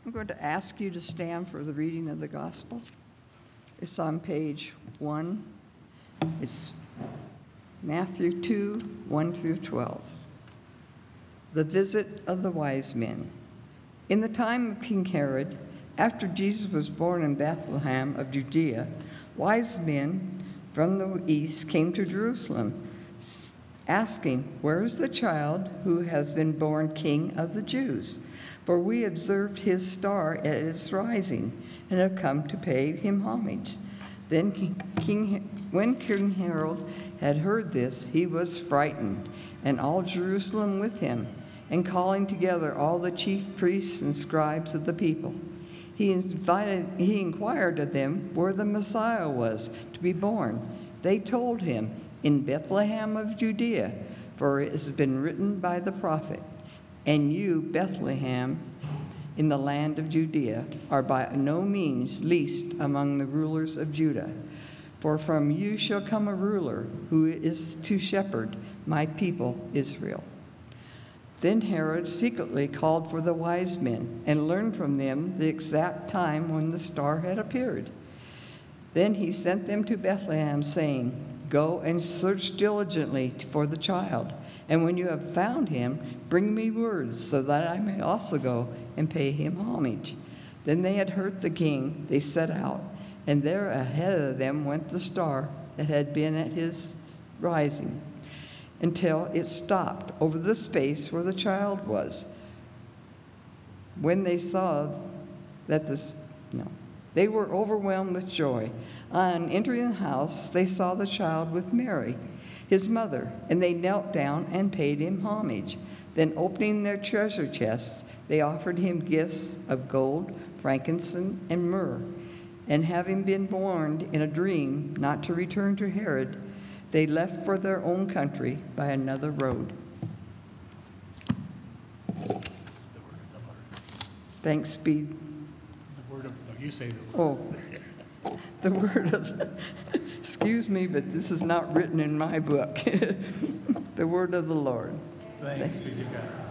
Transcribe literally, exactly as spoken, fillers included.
I'm going to ask you to stand for the reading of the gospel. It's on page one. It's Matthew two, one through twelve. The visit of the wise men. In the time of King Herod, after Jesus was born in Bethlehem of Judea, wise men from the east came to Jerusalem, asking, "Where is the child who has been born King of the Jews? For we observed his star at its rising and have come to pay him homage." Then King, when King Herod had heard this, he was frightened, and all Jerusalem with him, and calling together all the chief priests and scribes of the people, he invited, he inquired of them where the Messiah was to be born. They told him, "In Bethlehem of Judea, for it has been written by the prophet, and you, Bethlehem, in the land of Judea, are by no means least among the rulers of Judah. For from you shall come a ruler who is to shepherd my people Israel." Then Herod secretly called for the wise men and learned from them the exact time when the star had appeared. Then he sent them to Bethlehem, saying, "Go and search diligently for the child, and when you have found him, bring me word so that I may also go and pay him homage." Then they had heard the king. They set out, and there ahead of them went the star that had been at his rising, until it stopped over the space where the child was. When they saw that the no, they were overwhelmed with joy. On entering the house, they saw the child with Mary, his mother, and they knelt down and paid him homage. Then, opening their treasure chests, they offered him gifts of gold, frankincense, and myrrh. And having been warned in a dream not to return to Herod, they left for their own country by another road. The word of the Lord. Thanks be. The word of, no, you say the Oh, word. the word of, excuse me, but this is not written in my book. The word of the Lord. Thanks be to God.